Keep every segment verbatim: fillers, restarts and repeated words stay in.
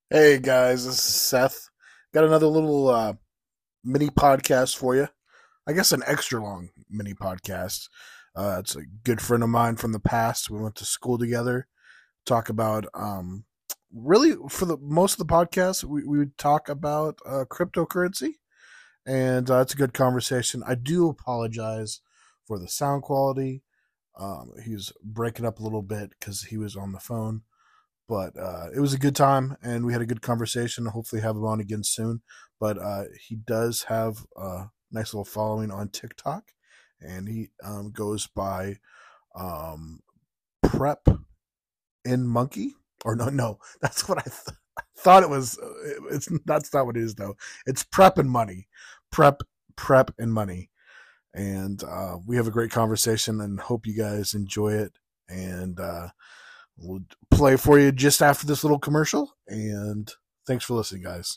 Hey guys, this is Seth. Got another little uh, mini podcast for you. I guess an extra long mini podcast. Uh, it's a good friend of mine from the past. We went to school together. Talk about um, really for the most of the podcast, we, we would talk about uh, cryptocurrency, and uh, it's a good conversation. I do apologize for the sound quality. Um, he's breaking up a little bit because he was on the phone. But uh, it was a good time, and we had a good conversation. Hopefully, have him on again soon. But uh, he does have a nice little following on TikTok, and he um, goes by um, Prep in Monkey. Or no, no, that's what I th- thought it was. It's that's not what it is though. It's Prep and Money, Prep, Prep and Money, and uh, we have a great conversation, and hope you guys enjoy it. And uh, we'll play for you just after this little commercial. And thanks for listening, guys.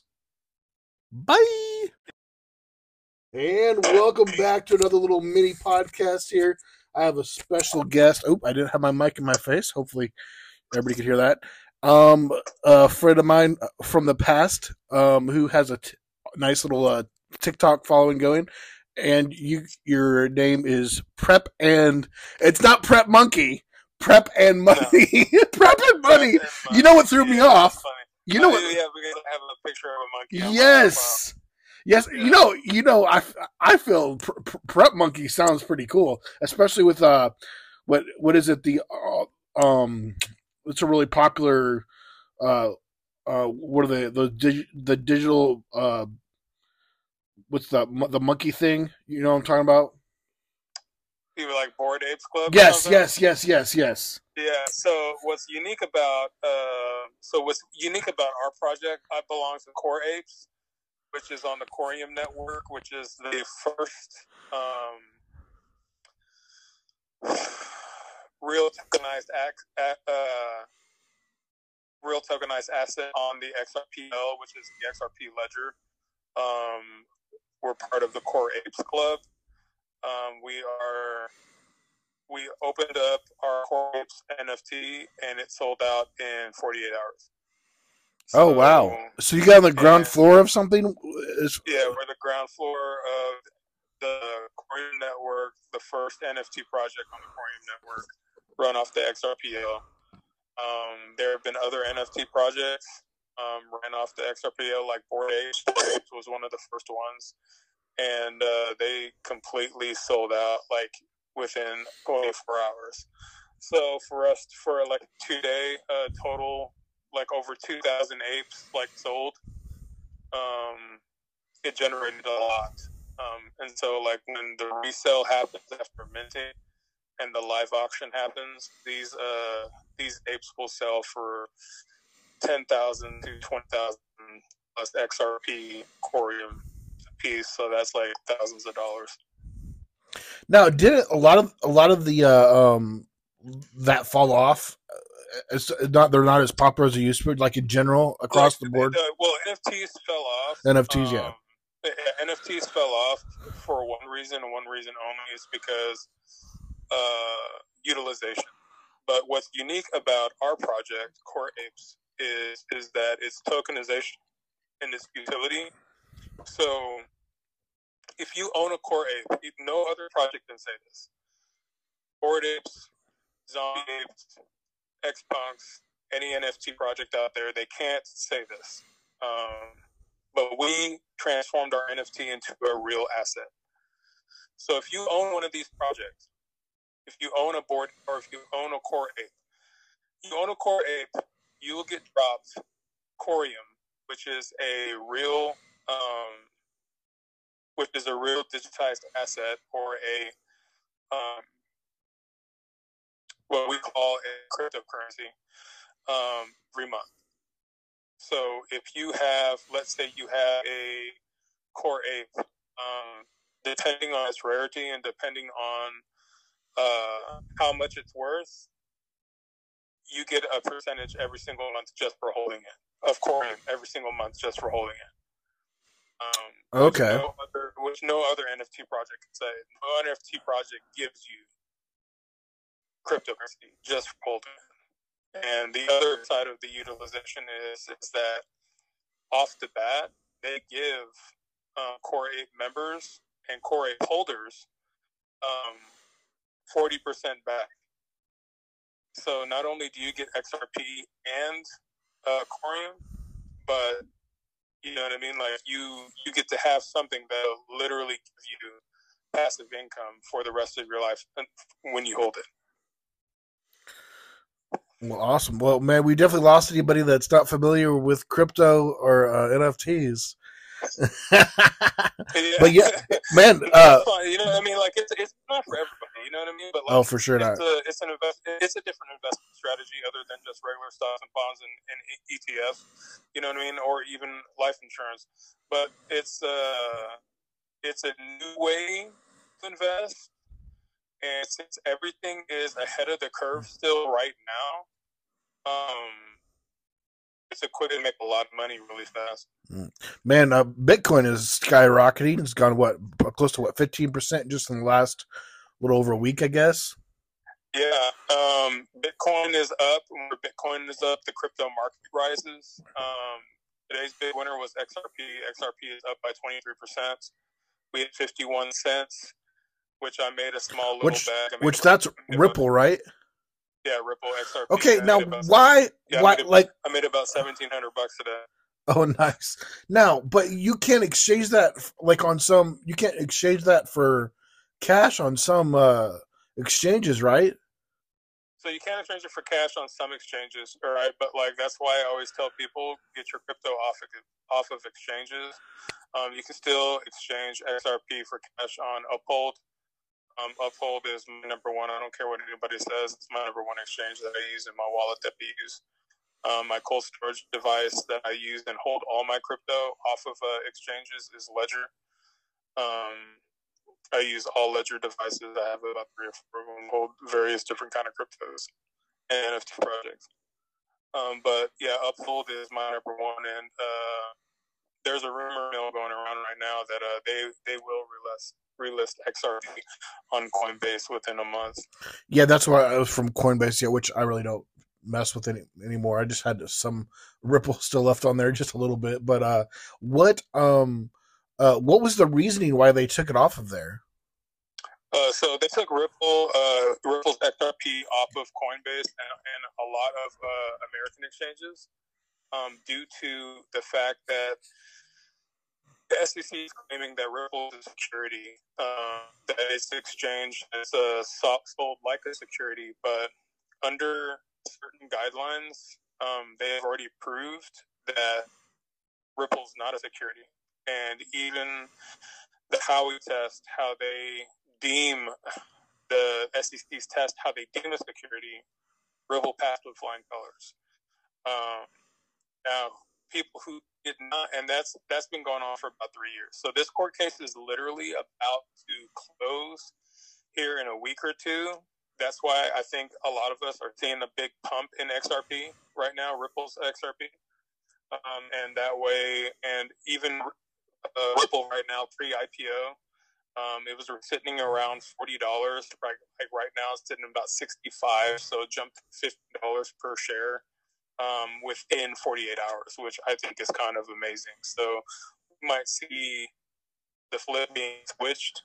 Bye. And welcome back to another little mini podcast here. I have a special guest. Oh, I didn't have my mic in my face. Hopefully, everybody could hear that. Um, a friend of mine from the past, um, who has a t- nice little uh, TikTok following going, and you, your name is Prep, and it's not Prep Monkey. Prep and No, Money. Prep and Prep Money. and You know Money. what threw me Yeah, that's off? funny. You I know do, what? yeah, because I have a picture of a monkey on my profile. Yes. Yes, you Yeah. know, you know, I, I feel pr- pr- prep monkey sounds pretty cool, especially with uh, what what is it? The uh, um, it's a really popular uh, uh, what are they? The dig- the digital uh, what's the the monkey thing? You know what I'm talking about? Even like Bored Apes Club or Yes, something. yes, yes, yes, yes. Yeah. So what's unique about uh, so what's unique about our project? I belong to Core Apes, which is on the Corium network, which is the first um, real tokenized act, uh, real tokenized asset on the X R P L, which is the X R P ledger. Um, we're part of the Core Apes Club. Um, we are we opened up our Core Apes N F T and it sold out in forty-eight hours. Oh So wow! So you got on the ground and floor of something? Is- yeah, we're the ground floor of the Corium network, the first N F T project on the Corium network, run off the X R P L. Um, there have been other N F T projects um, ran off the X R P L, like Bored Apes. Bored Apes was one of the first ones, and uh, they completely sold out like within twenty-four hours. So for us, for like two day uh, total, like over two thousand apes like sold. Um, it generated a lot. Um, and so like when the resale happens after minting and the live auction happens, these uh these apes will sell for ten thousand to twenty thousand plus X R P Corium piece. So that's like thousands of dollars. Now, did a lot of a lot of the uh, um that fall off? It's not they're not as popular as they used to be, like in general Like across the board. uh, well, N F Ts fell off. N F Ts, yeah. Um, N F Ts fell off for one reason and one reason only is because uh, utilization. But what's unique about our project, Core Apes, is is that it's tokenization and its utility. So if you own a Core Ape, no other project can say this. Bored Apes, Zombie Apes, Xpunks, any N F T project out there, they can't say this. Um, but we transformed our N F T into a real asset. So if you own one of these projects, if you own a board or if you own a Core Ape, you own a Core Ape, you will get dropped Corium, which is a real, um, which is a real digitized asset or a um, what we call a cryptocurrency um, every month. So if you have, let's say you have a Core Ape, um, depending on its rarity and depending on uh, how much it's worth, you get a percentage every single month just for holding it of Corium every single month just for holding it. Um, which Okay. no other, which no other N F T project can say. No N F T project gives you cryptocurrency just for holding it. And the other side of the utilization is is that off the bat, they give uh, Core Ape members and Core Ape holders um, forty percent back. So not only do you get X R P and uh, Corium, but you know what I mean? Like, you, you get to have something that'll literally give you passive income for the rest of your life when you hold it. Well, awesome. Well, man, we definitely lost anybody that's not familiar with crypto or uh, N F Ts. Yeah. But yeah, man, uh, you know what I mean? Like, it's it's not for everybody. You know what I mean? But like, oh, for sure it's not. A, it's an invest. It's a different investment strategy other than just regular stocks and bonds and, and E T Fs. You know what I mean? Or even life insurance. But it's uh, it's a new way to invest, and since everything is ahead of the curve still right now, um, it's a quick to make a lot of money really fast. Man, uh, Bitcoin is skyrocketing. It's gone what close to what fifteen percent just in the last little over a week, I guess. Yeah, um, Bitcoin is up. When Bitcoin is up, the crypto market rises. Um, today's big winner was X R P. X R P is up by twenty-three percent. We had fifty-one cents, which I made a small little which, bag. Which about, that's Ripple, about, right? Yeah, Ripple X R P. Okay, now why? Yeah, why I made, like I made about seventeen hundred bucks today. Oh, nice. Now, but you can't exchange that like on some. You can't exchange that for cash on some uh, exchanges, right? So you can exchange it for cash on some exchanges, all right? But like that's why I always tell people get your crypto off of, off of exchanges. Um, you can still exchange X R P for cash on Uphold. Um, Uphold is my number one. I don't care what anybody says. It's my number one exchange that I use in my wallet that we use. Um, my cold storage device that I use and hold all my crypto off of uh, exchanges is Ledger. Um, I use all Ledger devices. I have about three or four of them, hold various different kind of cryptos and N F T projects. Um, but yeah, Uphold is my number one, and uh, there's a rumor mill going around right now that uh, they they will relist relist X R P on Coinbase within a month. Yeah, that's why I was from Coinbase, yeah, which I really don't mess with any anymore. I just had some Ripple still left on there, just a little bit. But uh, what um, uh, what was the reasoning why they took it off of there? Uh, so they took Ripple, uh, Ripple's X R P off of Coinbase and, and a lot of uh, American exchanges um, due to the fact that the S E C is claiming that Ripple is a security, uh, that it's an exchange, it's uh, sold like a security, but under certain guidelines, um, they have already proved that Ripple's not a security. And even the Howey test, how they deem the S E C's test, how they deem a security, Ripple passed with flying colors. Um, now, people who did not, and that's that's been going on for about three years. So this court case is literally about to close here in a week or two. That's why I think a lot of us are seeing a big pump in X R P right now, Ripple's X R P. Um, and that way, and even uh, Ripple right now, pre-I P O, um, it was sitting around forty dollars. Right, like right now, it's sitting about sixty-five dollars, so it jumped fifty dollars per share um, within forty-eight hours, which I think is kind of amazing. So we might see the flip being switched.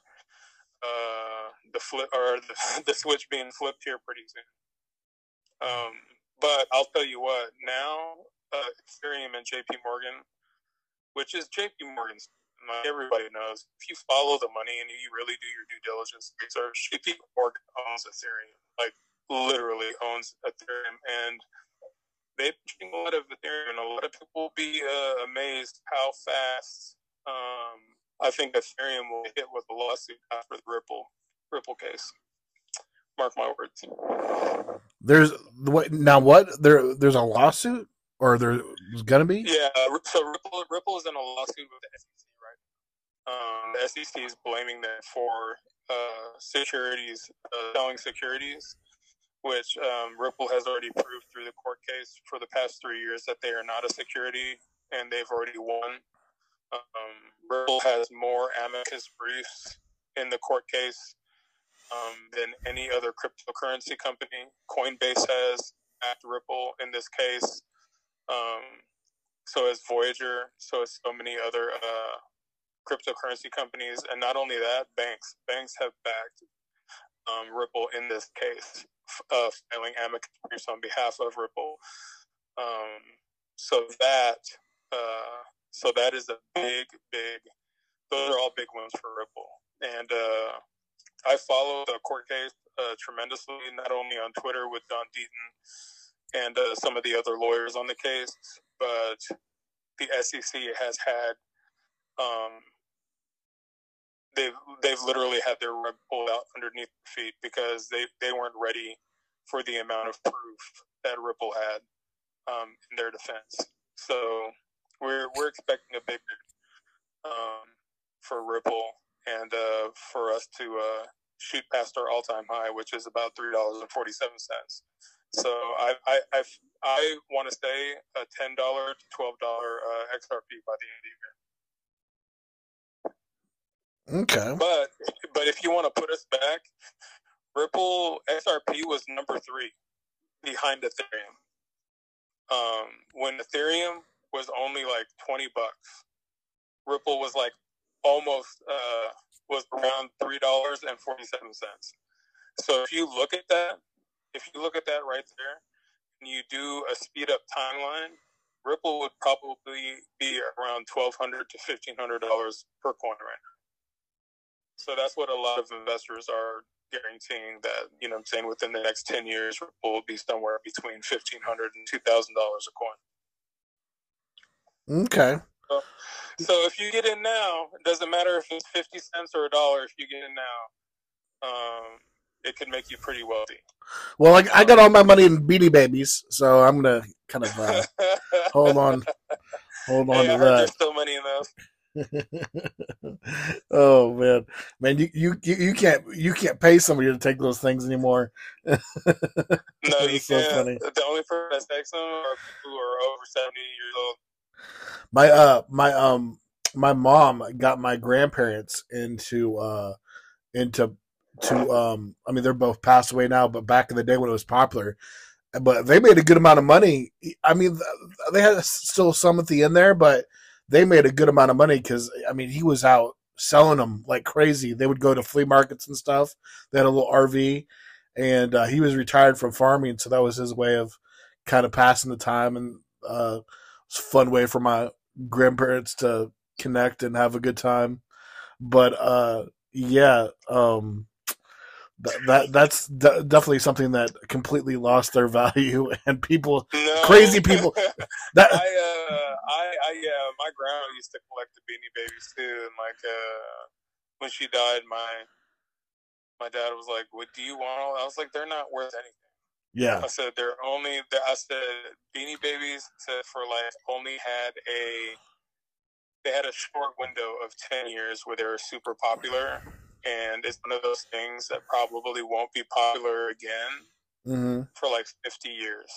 Uh, the flip or the, the switch being flipped here pretty soon. Um, but I'll tell you what, now uh, Ethereum and J P Morgan, which is J P Morgan's, like everybody knows, if you follow the money and you really do your due diligence research, J P Morgan owns Ethereum, like literally owns Ethereum, and they've been a lot of Ethereum, and a lot of people will be uh, amazed how fast. Um, I think Ethereum will hit with a lawsuit after the Ripple Ripple case. Mark my words. There's what now? What there? There's a lawsuit, or there's gonna be? Yeah. So Ripple Ripple is in a lawsuit with the S E C, right? Um, the S E C is blaming them for uh, securities, uh, selling securities, which um, Ripple has already proved through the court case for the past three years that they are not a security, and they've already won. Um, Ripple has more amicus briefs in the court case um, than any other cryptocurrency company. Coinbase has backed Ripple in this case. Um, so has Voyager, so has so many other uh, cryptocurrency companies, and not only that, banks. Banks have backed um, Ripple in this case, uh, filing amicus briefs on behalf of Ripple. Um, so that, uh, so that is a big, big. Those are all big wins for Ripple, and uh, I follow the court case uh, tremendously, not only on Twitter with Don Deaton and uh, some of the other lawyers on the case, but the S E C has had, um, they've, they've literally had their rug pulled out underneath their feet because they, they weren't ready for the amount of proof that Ripple had um, in their defense. So we're, we're expecting a big um, for Ripple and uh, for us to uh, shoot past our all-time high, which is about three dollars and forty-seven cents. So I I I, I want to say a ten dollars to twelve dollars uh, X R P by the end of the year. Okay. But but if you want to put us back, Ripple X R P was number three behind Ethereum. Um, when Ethereum was only like twenty bucks, Ripple was like almost uh, was around three dollars and forty-seven cents. So if you look at that, if you look at that right there, and you do a speed up timeline, Ripple would probably be around twelve hundred to fifteen hundred dollars per coin right now. So that's what a lot of investors are guaranteeing, that, you know what I'm saying, within the next ten years, Ripple will be somewhere between fifteen hundred and two thousand dollars a coin. Okay. So, so if you get in now, it doesn't matter if it's fifty cents or a dollar. If you get in now, um, it could make you pretty wealthy. Well, I, I got all my money in Beanie Babies, so I'm gonna kind of uh, hold on, hold on hey, to I heard that. there's still money in those. Oh man, man, you, you you can't you can't pay somebody to take those things anymore. No, you It's so can't. funny. The only person that takes them are people who are over seventy years old. My uh my um my mom got my grandparents into uh into to um I mean they're both passed away now, but back in the day when it was popular, but they made a good amount of money. I mean they had still some at the end there, but they made a good amount of money because I mean he was out selling them like crazy. They would go to flea markets and stuff. They had a little R V, and uh, he was retired from farming, so that was his way of kind of passing the time, and uh, it's a fun way for my grandparents to connect and have a good time. But uh, yeah, um, that, that that's d- definitely something that completely lost their value, and people, No. crazy people. That I, uh, I, I, yeah, my grandma used to collect the Beanie Babies too, and like, uh, when she died, my, my dad was like, "What do you want all?" I was like, "They're not worth anything." yeah, I said, "They're only," I said, Beanie Babies, said for life, only had a, they had a short window of ten years where they were super popular, and it's one of those things that probably won't be popular again mm-hmm. for like fifty years.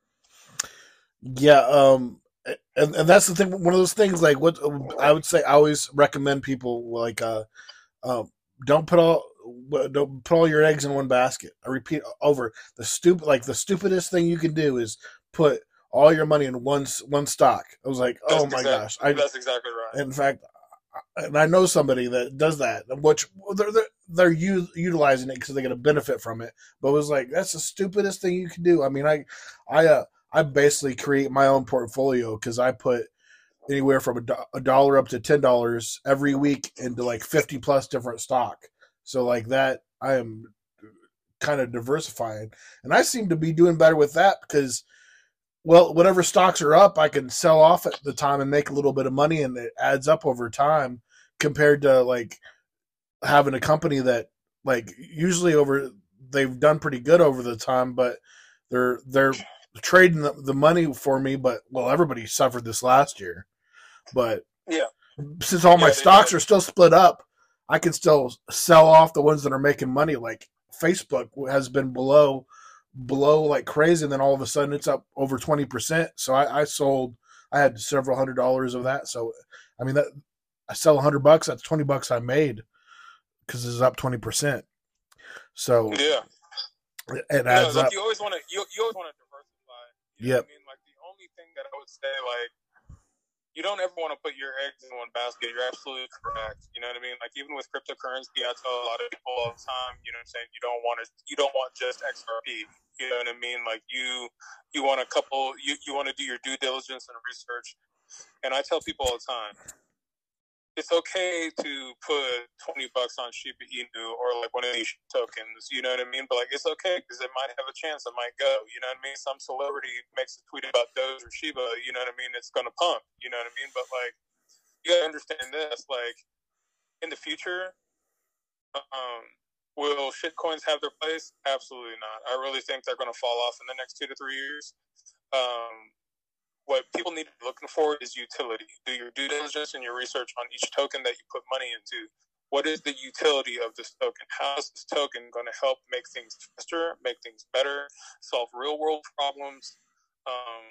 Yeah, um, and, and that's the thing. One of those things, like what I would say, I always recommend people like, uh, um, don't put all don't put all your eggs in one basket. I repeat over the stupid, like the stupidest thing you can do is put all your money in one one stock. I was like, oh That's my exact- gosh, I, that's exactly right. in fact, and I know somebody that does that, which they're they're, they're u- utilizing it because they get a benefit from it. But it was like that's the stupidest thing you can do. I mean, I, I, uh, I basically create my own portfolio because I put anywhere from a, do- a dollar up to ten dollars every week into like fifty plus different stock. So like that, I am kind of diversifying, and I seem to be doing better with that because, well, whenever stocks are up, I can sell off at the time and make a little bit of money, and it adds up over time compared to like having a company that like usually over they've done pretty good over the time, but they're they're trading the, the money for me. But well, everybody suffered this last year, but Yeah. since all my Yeah, they stocks did. are still split up, I can still sell off the ones that are making money. Like Facebook has been below below like crazy, and then all of a sudden it's up over twenty percent. So I, I sold, I had several hundred dollars of that. So I mean that I sell a hundred bucks, that's twenty bucks I made because it's up twenty percent. So Yeah. it, it No, adds like up. you always want to, you, you always want to diversify. You know Yep. what I mean? Like the only thing that I would say, like, you don't ever want to put your eggs in one basket. You're absolutely correct. You know what I mean? Like even with cryptocurrency, I tell a lot of people all the time, you know what I'm saying? You don't want to, you don't want just X R P. You know what I mean? Like you, you want a couple, you, you want to do your due diligence and research. And I tell people all the time, it's okay to put twenty bucks on Shiba Inu or like one of these tokens, you know what I mean? But like, it's okay because it might have a chance it might go, you know what I mean? Some celebrity makes a tweet about Doge or Shiba, you know what I mean? It's going to pump, you know what I mean? But like, you got to understand this, like in the future, um, will shitcoins have their place? Absolutely not. I really think they're going to fall off in the next two to three years. Um, What people need to be looking for is utility. Do your due diligence and your research on each token that you put money into. What is the utility of this token? How is this token going to help make things faster, make things better, solve real world problems, um,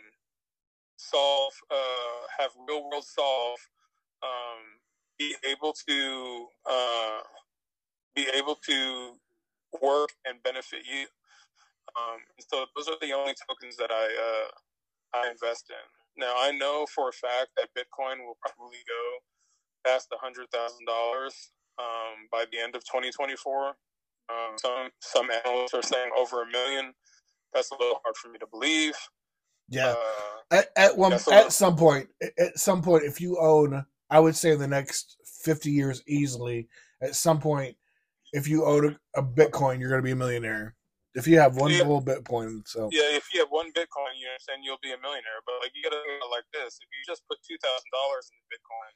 solve, uh, have real world solve, um, be able to uh, be able to work and benefit you. Um, so those are the only tokens that I. Uh, I invest in. Now, I know for a fact that Bitcoin will probably go past one hundred thousand dollars um, by the end of twenty twenty-four. Um, some some analysts are saying over a million. That's a little hard for me to believe. Yeah. Uh, at at one at little... some point, at some point, if you own, I would say in the next fifty years easily, at some point, if you own a, a Bitcoin, you're going to be a millionaire. If you have one yeah. little Bitcoin, so yeah, if you have one Bitcoin, you understand you'll be a millionaire. But like you got to think about it like this: if you just put two thousand dollars in Bitcoin,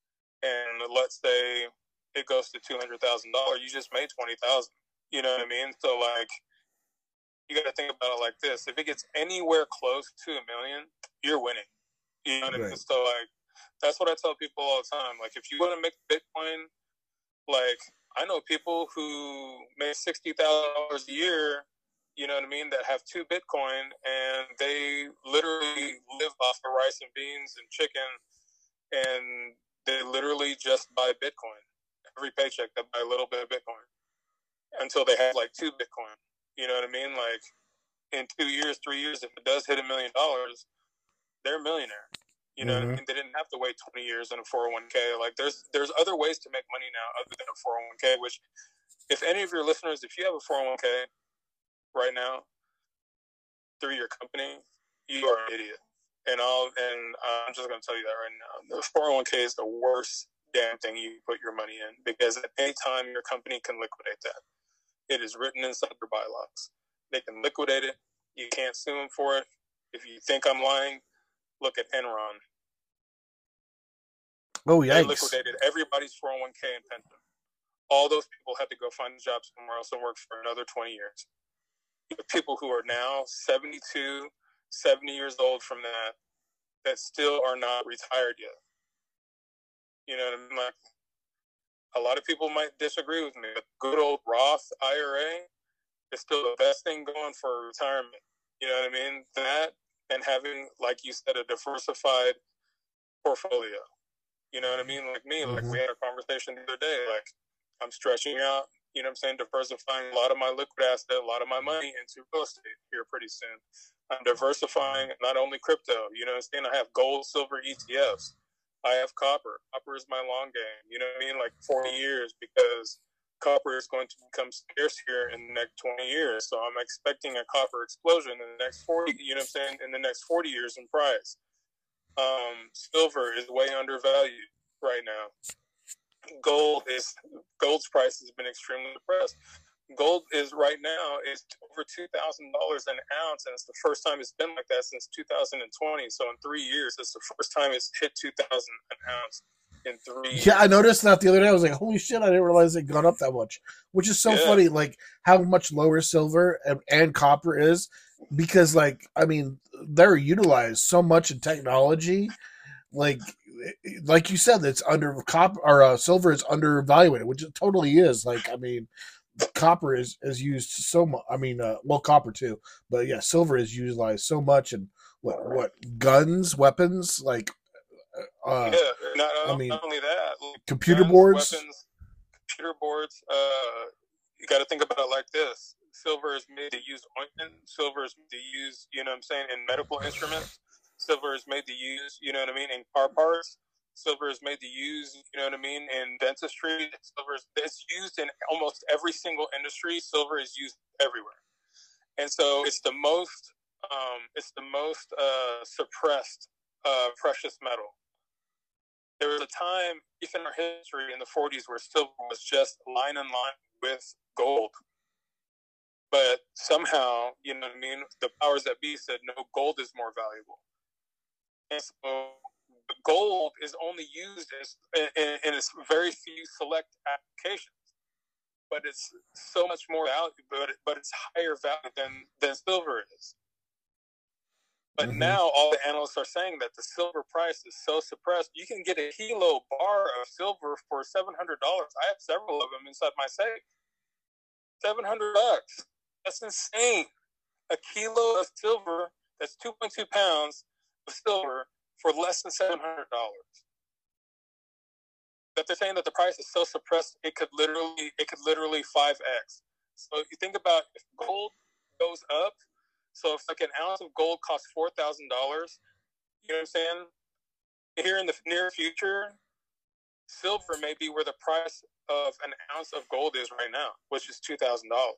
and let's say it goes to two hundred thousand dollars, you just made twenty thousand. You know what I mean? So like, you got to think about it like this: if it gets anywhere close to a million, you're winning. You know what right. I mean? So like, that's what I tell people all the time. Like, if you want to make Bitcoin, like. I know people who make sixty thousand dollars a year, you know what I mean, that have two Bitcoin, and they literally live off of rice and beans and chicken, and they literally just buy Bitcoin. Every paycheck, they buy a little bit of Bitcoin until they have like two Bitcoin. You know what I mean? Like in two years, three years, if it does hit a million dollars, they're a millionaire. You know mm-hmm. what I mean? They didn't have to wait twenty years in a four oh one k. Like there's there's other ways to make money now other than a four oh one k, which if any of your listeners, if you have a four oh one k right now through your company, you are an idiot. And I'll and I'm just going to tell you that right now. The four oh one k is the worst damn thing you put your money in because at any time your company can liquidate that. It is written inside their bylaws. They can liquidate it. You can't sue them for it. If you think I'm lying, look at Enron. Oh, yikes. They liquidated everybody's four oh one k and pension. All those people had to go find a job somewhere else and work for another twenty years. You have people who are now seventy-two, seventy years old from that, that still are not retired yet. You know what I mean? Like, a lot of people might disagree with me, but good old Roth I R A is still the best thing going for retirement. You know what I mean? That and having, like you said, a diversified portfolio. You know what I mean? Like me, mm-hmm. like we had a conversation the other day, like I'm stretching out, you know what I'm saying, diversifying a lot of my liquid asset, a lot of my money into real estate here pretty soon. I'm diversifying not only crypto, you know what I'm saying? I have gold, silver E T Fs. I have copper. Copper is my long game, you know what I mean? Like forty years, because copper is going to become scarce here in the next twenty years. So I'm expecting a copper explosion in the next forty, you know what I'm saying, in the next forty years in price. Um, silver is way undervalued right now. Gold is gold's price has been extremely depressed. Gold is right now is over two thousand dollars an ounce, and it's the first time it's been like that since two thousand twenty. So in three years, it's the first time it's hit two thousand an ounce in three. Yeah, years. I noticed that the other day. I was like, "Holy shit!" I didn't realize it gone up that much. Which is so yeah. funny, like how much lower silver and, and copper is, because, like, I mean, they're utilized so much in technology, like. Like you said, that's under copper or uh, silver is undervalued, which it totally is. Like, I mean, copper is, is used so much. I mean, uh, well, copper too, but yeah, silver is utilized so much. And what, what guns, weapons, like, uh, yeah, not, I mean, not only that, like computer guns, boards, weapons, computer boards. Uh, you got to think about it like this: silver is made to use ointment. Silver is made to use, you know what I'm saying, in medical instruments. Silver is made to use, you know what I mean, in car parts. Silver is made to use, you know what I mean, in dentistry. Silver is it's used in almost every single industry. Silver is used everywhere, and so it's the most um, it's the most uh, suppressed uh, precious metal. There was a time, even in our history in the forties, where silver was just line in line with gold. But somehow, you know what I mean, the powers that be said, no, gold is more valuable. And so gold is only used as, in, in a very few select applications. But it's so much more valuable, but, but it's higher value than, than silver is. But mm-hmm. now all the analysts are saying that the silver price is so suppressed. You can get a kilo bar of silver for seven hundred dollars. I have several of them inside my safe. seven hundred bucks. That's insane. A kilo of silver, that's two point two pounds of silver for less than seven hundred dollars. But they're saying that the price is so suppressed, it could literally, it could literally five X. So if you think about if gold goes up, so if like an ounce of gold costs four thousand dollars, you know what I'm saying? Here in the near future, silver may be where the price of an ounce of gold is right now, which is two thousand dollars.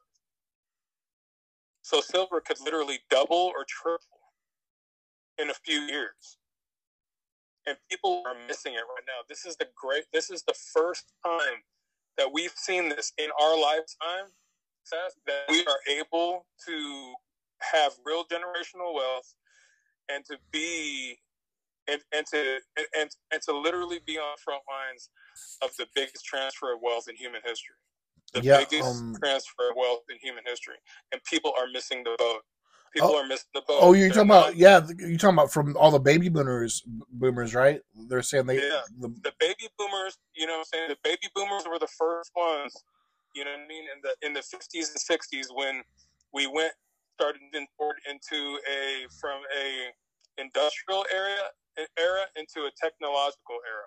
So silver could literally double or triple in a few years. And people are missing it right now. This is the great, this is the first time that we've seen this in our lifetime, Seth, that we are able to have real generational wealth and to be and, and to and, and to literally be on front lines of the biggest transfer of wealth in human history. The yeah, biggest um, transfer of wealth in human history. And people are missing the boat. People oh, are missing the boat. Oh, you're They're talking not, about yeah, you're talking about from all the baby boomers boomers, right? They're saying they yeah, the, the baby boomers, you know what I'm saying? The baby boomers were the first ones, you know what I mean, in the in the fifties and sixties when we went started forward into a from a industrial area era into a technological era.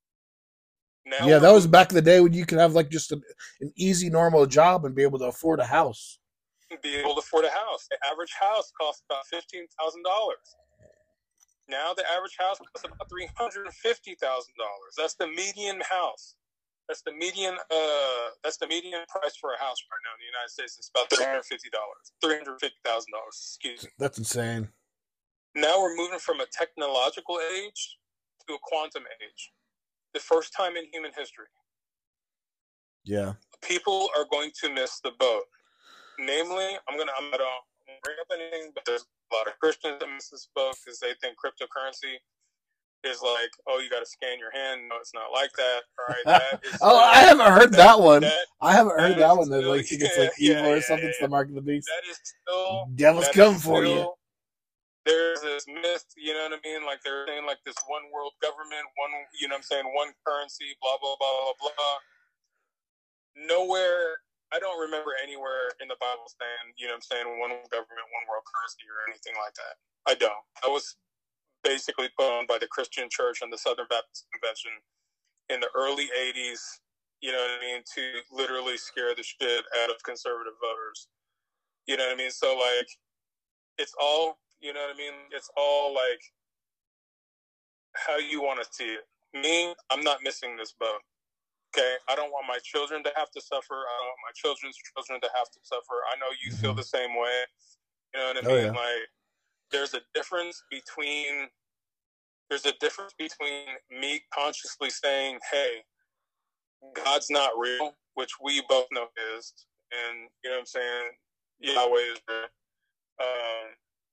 Now yeah, that was back in the day when you could have like just a, an easy normal job and be able to afford a house. Be able to afford a house. The average house costs about fifteen thousand dollars. Now the average house costs about three hundred and fifty thousand dollars. That's the median house. That's the median. Uh, that's the median price for a house right now in the United States. It's about three hundred fifty dollars, three hundred fifty thousand dollars. Excuse me. That's insane. Now we're moving from a technological age to a quantum age. The first time in human history. Yeah. People are going to miss the boat. Namely, I'm gonna. I'm gonna bring up anything, but there's a lot of Christians that miss this boat because they think cryptocurrency is like, oh, you got to scan your hand. No, it's not like that. All right. That is oh, still, I haven't heard that, that one. That, I haven't that heard that one. Still, That like yeah, it's like yeah, evil yeah, or something. Yeah, it's the mark of the beast. That is still devil's come for still, you. There's this myth, you know what I mean? Like they're saying like this one world government, one, you know what I'm saying, one currency, blah, blah, blah, blah, blah. Nowhere, I don't remember anywhere in the Bible saying, you know what I'm saying, one world government, one world currency or anything like that. I don't. I was basically put on by the Christian Church and the Southern Baptist Convention in the early eighties, you know what I mean, to literally scare the shit out of conservative voters. You know what I mean? So, like, it's all, you know what I mean? It's all, like, how you want to see it. Me, I'm not missing this boat. Okay? I don't want my children to have to suffer. I don't want my children's children to have to suffer. I know you feel the same way. You know what I mean? Oh, yeah. Like, there's a difference between there's a difference between me consciously saying, hey, God's not real, which we both know is, and you know what I'm saying, Yahweh is real. Um,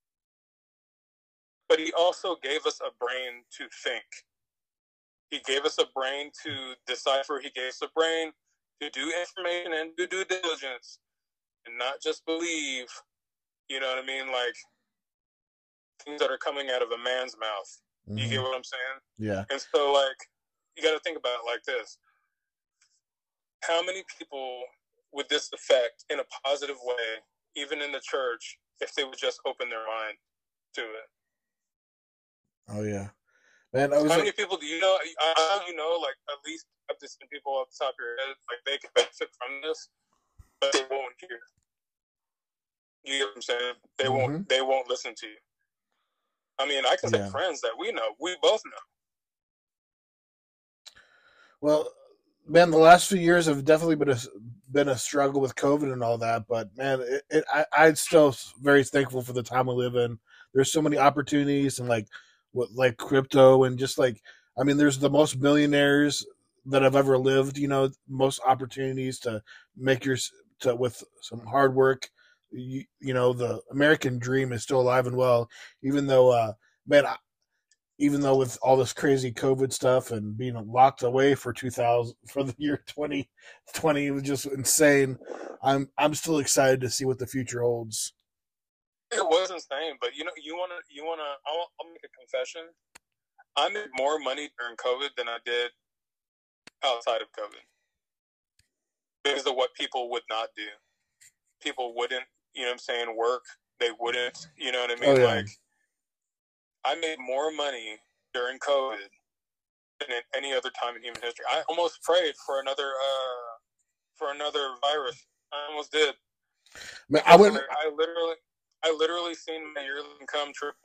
but he also gave us a brain to think. He gave us a brain to decipher. He gave us a brain to do information and do due diligence and not just believe, you know what I mean, like things that are coming out of a man's mouth. Mm-hmm. You get what I'm saying? Yeah. And so, like, you got to think about it like this. How many people would this affect in a positive way, even in the church, if they would just open their mind to it? Oh, yeah. Man, I was How like, many people do you know? I know you know, like, at least up to some people off the top of your head, like, they can benefit from this, but they won't hear. You get what I'm saying? They mm-hmm. won't. They won't listen to you. I mean, I can say Yeah. friends that we know. We both know. Well, man, the last few years have definitely been a been a struggle with COVID and all that. But man, it, it, I I'm still very thankful for the time we live in. There's so many opportunities and like what like crypto and just like I mean, there's the most millionaires that have ever lived. You know, most opportunities to make your to with some hard work. You, you know, the American dream is still alive and well, even though, uh, man, I, even though with all this crazy COVID stuff and being locked away for two thousand for the year twenty twenty was just insane. I'm I'm still excited to see what the future holds. It was insane, but you know, you wanna, you wanna. I'll, I'll make a confession. I made more money during COVID than I did outside of COVID because of what people would not do. People wouldn't, you know what I'm saying, work. They wouldn't, you know what I mean? Oh, yeah. Like, I made more money during COVID than in any other time in human history. I almost prayed for another, uh, for another virus. I almost did. Man, I went. I literally, I literally seen my yearly income triple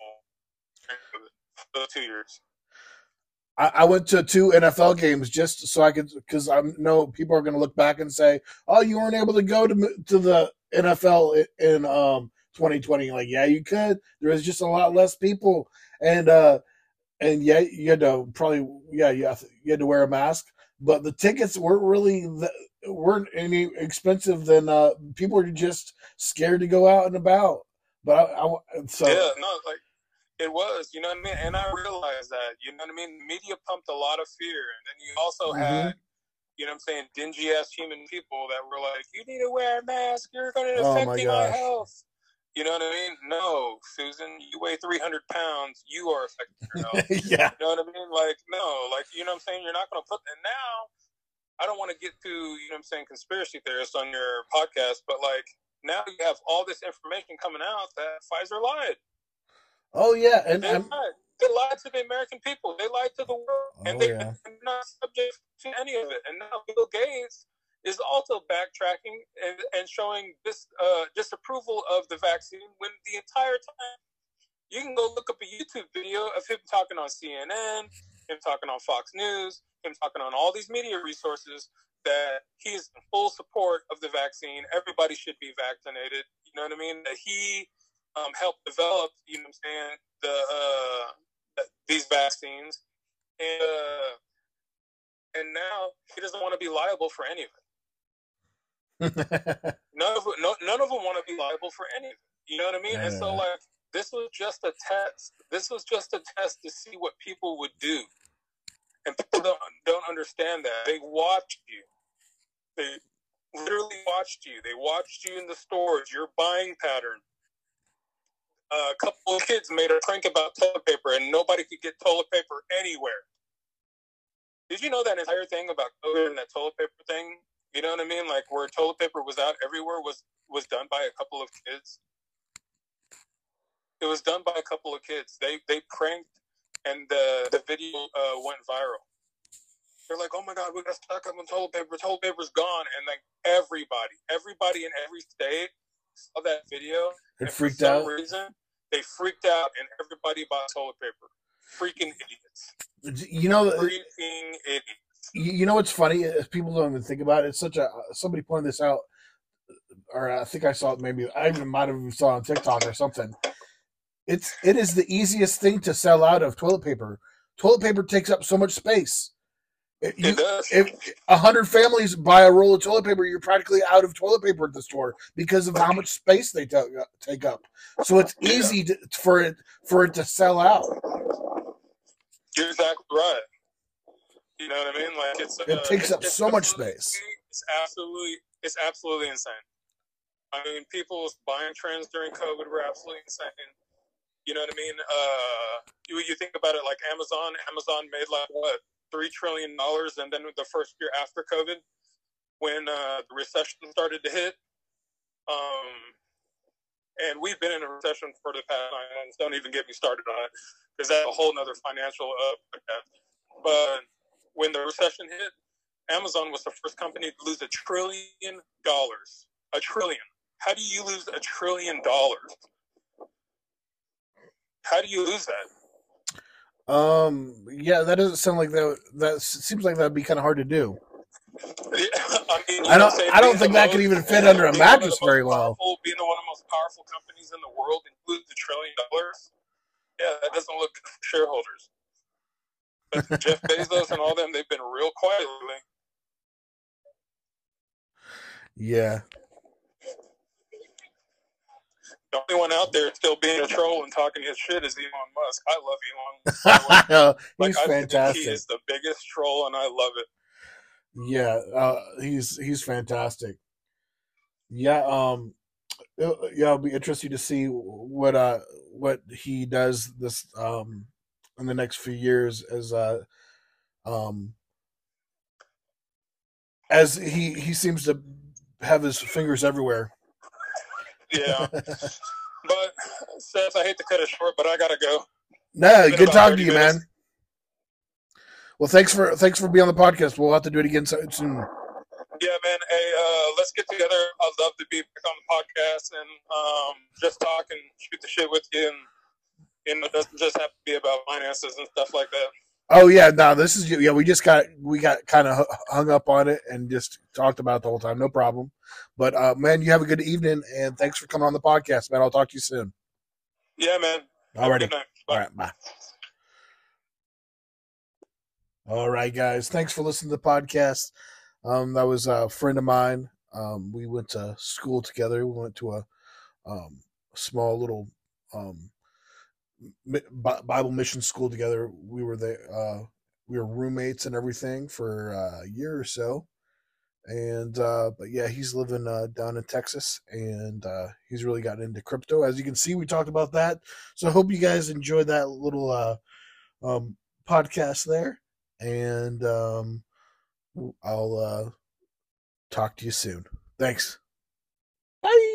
for those two years. I, I went to two N F L games just so I could, because I know people are going to look back and say, "Oh, you weren't able to go to to the N F L in, in um twenty twenty." Like, yeah, you could. There was just a lot less people, and uh, and yeah, you had to probably yeah, you had to, you had to wear a mask, but the tickets weren't really the, weren't any expensive than uh people were just scared to go out and about. But I, I so yeah, no, like it was, you know what I mean? And I realized that, you know what I mean? The media pumped a lot of fear. And then you also mm-hmm. had, you know what I'm saying, dingy ass human people that were like, you need to wear a mask, you're going to Oh, affect my my gosh. health. You know what I mean? No, Susan, you weigh three hundred pounds, you are affecting your health. Yeah. You know what I mean? Like, no, like, you know what I'm saying? You're not going to put, and now, I don't want to get to, you know what I'm saying, conspiracy theorists on your podcast, but like, now you have all this information coming out that Pfizer lied. Oh yeah, and they I'm, lied. They lied to the American people. They lied to the world, oh, and they yeah. are not subject to any of it. And now Bill Gates is also backtracking and, and showing this uh, disapproval of the vaccine when the entire time you can go look up a YouTube video of him talking on C N N, him talking on Fox News, him talking on all these media resources that he's in full support of the vaccine. Everybody should be vaccinated. You know what I mean? That he um, helped develop, you know what I'm saying, the uh, these vaccines. And, uh, and now he doesn't want to be liable for any of it. none of no, none of them want to be liable for any of it. You know what I mean? Yeah. And so, like, this was just a test. This was just a test to see what people would do. And people don't don't understand that. They watched you. They literally watched you. They watched you in the stores, your buying pattern. Uh, a couple of kids made a prank about toilet paper, and nobody could get toilet paper anywhere. Did you know that entire thing about COVID and that toilet paper thing? You know what I mean? Like, where toilet paper was out everywhere was, was done by a couple of kids. It was done by a couple of kids. They they pranked, and the, the video uh, went viral. They're like, oh my God, we got stuck up on toilet paper. Toilet paper's gone. And like everybody, everybody in every state saw that video. It and freaked for some out. reason, they freaked out and everybody bought toilet paper. Freaking idiots. You know, Freaking idiots. You know what's funny? People don't even think about it. It's such a, somebody pointed this out, or I think I saw it maybe, I even might have saw it on TikTok or something. It's, it is the easiest thing to sell out of toilet paper. Toilet paper takes up so much space. You, it does. If a hundred families buy a roll of toilet paper, you're practically out of toilet paper at the store because of how much space they t- take up. So it's easy to, for it for it to sell out. You're exactly right. You know what I mean? Like it's it uh, takes it's, up it's so much space. It's absolutely it's absolutely insane. I mean, people's buying trends during COVID were absolutely insane. You know what I mean? Uh, you you think about it, like Amazon. Amazon made like what? Three trillion dollars, and then the first year after COVID, when uh, the recession started to hit, um, and we've been in a recession for the past nine months. Don't even get me started on it, because that's a whole nother financial uh, podcast. But when the recession hit, Amazon was the first company to lose a trillion dollars. A trillion. How do you lose a trillion dollars? How do you lose that? Um, yeah, that doesn't sound like that. That seems like that'd be kind of hard to do. Yeah, I mean, you I know, don't. say I don't being think the that could most, even fit under a being one of the mattress most very well. powerful, being one of the most powerful companies in the world, includes a trillion dollars. Yeah, that doesn't look good for shareholders. But Jeff Bezos and all them, they've been real quiet lately. Yeah. The only one out there still being a troll and talking his shit is Elon Musk. I love Elon. He's like, fantastic. I think he is the biggest troll, and I love it. Yeah, uh, he's he's fantastic. Yeah, um, yeah, it'll be interesting to see what uh what he does this um in the next few years as uh um as he he seems to have his fingers everywhere. Yeah, but Seth, I hate to cut it short, but I gotta go. No, good talking to you, minutes. man. Well, thanks for thanks for being on the podcast. We'll have to do it again soon. Yeah, man. Hey, uh, let's get together. I'd love to be back on the podcast and um, just talk and shoot the shit with you. And, and it doesn't just have to be about finances and stuff like that. Oh yeah, no, this is yeah. We just got we got kind of hung up on it and just talked about it the whole time. No problem. But uh, man, you have a good evening and thanks for coming on the podcast, man. I'll talk to you soon. Yeah, man. Alrighty. All right, bye. All right, guys. Thanks for listening to the podcast. Um, that was a friend of mine. Um, we went to school together. We went to a um, small little um, Bible mission school together. We were there. Uh, we were roommates and everything for a year or so. And uh, but yeah, he's living uh, down in Texas, and uh, he's really gotten into crypto. As you can see, we talked about that. So I hope you guys enjoyed that little uh, um, podcast there. And um, I'll uh, talk to you soon. Thanks. Bye.